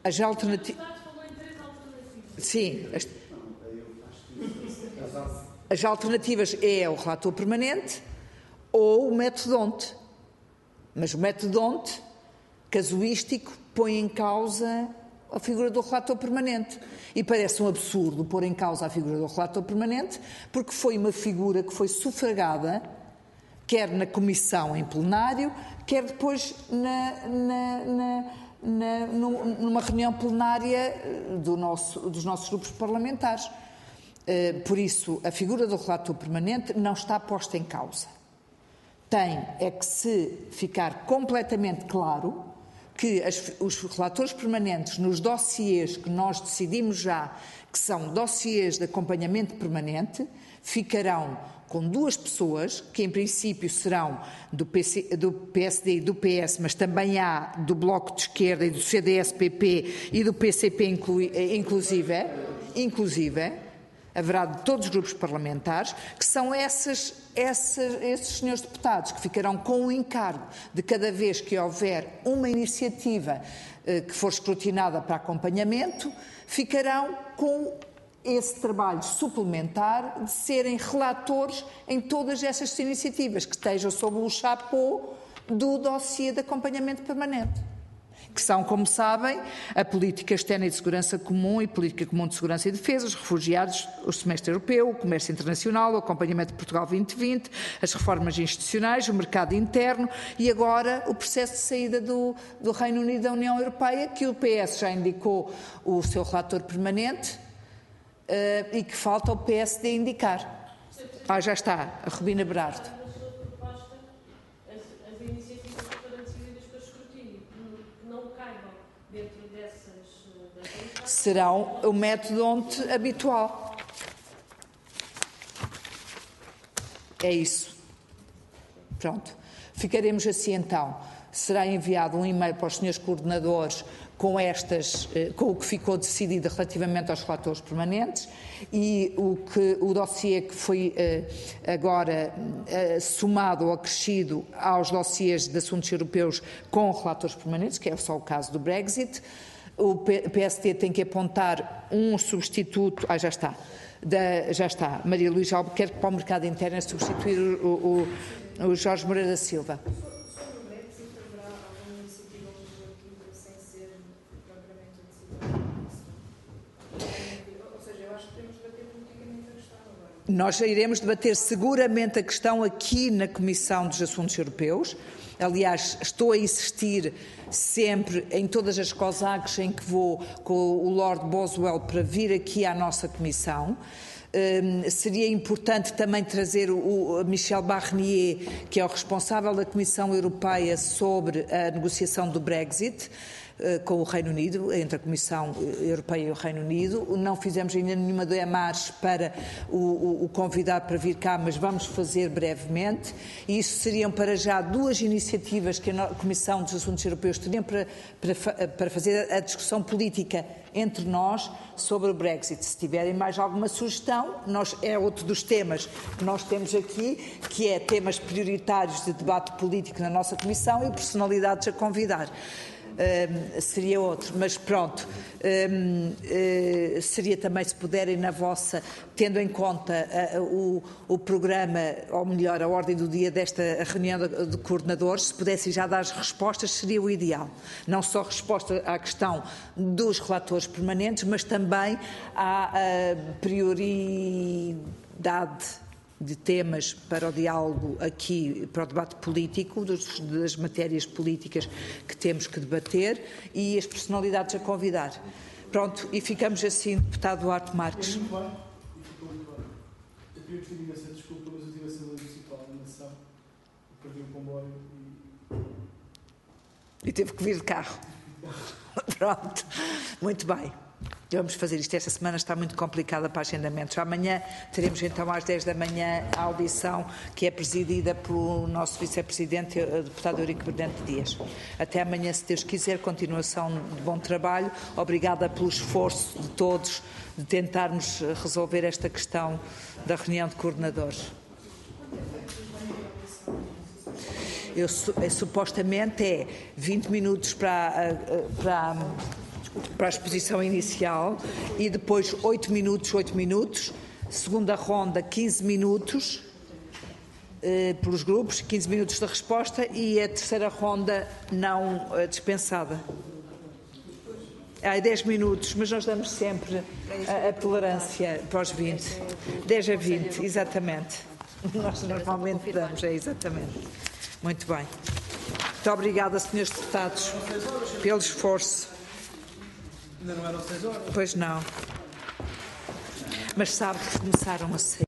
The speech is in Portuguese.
As alternativas. Sim. As alternativas é o relator permanente ou o metodonte. Mas o metodonte casuístico põe em causa a figura do relator permanente. E parece um absurdo pôr em causa a figura do relator permanente, porque foi uma figura que foi sufragada, quer na comissão em plenário, quer depois numa reunião plenária dos nossos grupos parlamentares. Por isso, a figura do relator permanente não está posta em causa. Tem que se ficar completamente claro que os relatores permanentes nos dossiês que nós decidimos já, que são dossiês de acompanhamento permanente, ficarão com 2 pessoas, que em princípio serão do PSD e do PS, mas também há do Bloco de Esquerda e do CDS-PP e do PCP inclusive, haverá de todos os grupos parlamentares, que são esses senhores deputados que ficarão com o encargo de cada vez que houver uma iniciativa que for escrutinada para acompanhamento, ficarão com esse trabalho suplementar de serem relatores em todas essas iniciativas, que estejam sob o chapéu do dossiê de acompanhamento permanente, que são, como sabem, a política externa e de segurança comum e política comum de segurança e defesa, os refugiados, o semestre europeu, o comércio internacional, o acompanhamento de Portugal 2020, as reformas institucionais, o mercado interno e agora o processo de saída do Reino Unido da União Europeia, que o PS já indicou o seu relator permanente e que falta o PSD indicar. Já está, a Rubina Berardo. Serão o metodonte habitual. É isso. Pronto. Ficaremos assim então. Será enviado um e-mail para os senhores coordenadores com o que ficou decidido relativamente aos relatores permanentes e o dossiê que foi agora somado ou acrescido aos dossiês de assuntos europeus com relatores permanentes, que é só o caso do Brexit. O PSD tem que apontar um substituto. Já está. Já está. Maria Luísa Albuquerque para o mercado interno a substituir o Jorge Moreira da Silva. Sobre o Brexit, haverá alguma iniciativa legislativa sem ser propriamente decidida? Ou seja, eu acho que temos de debater politicamente a questão agora. Nós iremos debater seguramente a questão aqui na Comissão dos Assuntos Europeus. Aliás, estou a insistir sempre em todas as COSACs em que vou com o Lord Boswell para vir aqui à nossa Comissão. Seria importante também trazer o Michel Barnier, que é o responsável da Comissão Europeia sobre a negociação do Brexit, com o Reino Unido, entre a Comissão Europeia e o Reino Unido. Não fizemos ainda nenhuma demarche para o convidar para vir cá, mas vamos fazer brevemente. E isso seriam para já 2 iniciativas que a Comissão dos Assuntos Europeus teriam para fazer a discussão política entre nós sobre o Brexit. Se tiverem mais alguma sugestão, é outro dos temas que nós temos aqui, que é temas prioritários de debate político na nossa Comissão e personalidades a convidar. Seria outro, mas pronto, seria também, se puderem na vossa, tendo em conta o programa, ou melhor, a ordem do dia desta reunião de coordenadores, se pudessem já dar as respostas, seria o ideal. Não só resposta à questão dos relatores permanentes, mas também à prioridade de temas para o diálogo aqui, para o debate político, das matérias políticas que temos que debater e as personalidades a convidar. Pronto, e ficamos assim, deputado Duarte Marques. Muito bem, e ficou muito bem. Eu queria pedir imensa desculpa, mas eu tive a saída municipal de nação, perdi o comboio E teve que vir de carro. Pronto, muito bem. Vamos fazer isto. Esta semana está muito complicada para agendamentos. Amanhã teremos então às 10 da manhã a audição que é presidida pelo nosso vice-presidente, o deputado Eurico Bernardo Dias. Até amanhã, se Deus quiser, continuação de bom trabalho. Obrigada pelo esforço de todos de tentarmos resolver esta questão da reunião de coordenadores. Supostamente é 20 minutos para para a exposição inicial e depois 8 minutos, segunda ronda 15 minutos pelos grupos, 15 minutos de resposta e a terceira ronda não dispensada. Há 10 minutos, mas nós damos sempre a tolerância para os 20. 10 a 20, exatamente. Nós normalmente damos, exatamente. Muito bem. Muito obrigada, senhores deputados, pelo esforço. Ainda não eram 6 horas? Pois não. Mas sabe que começaram a sair.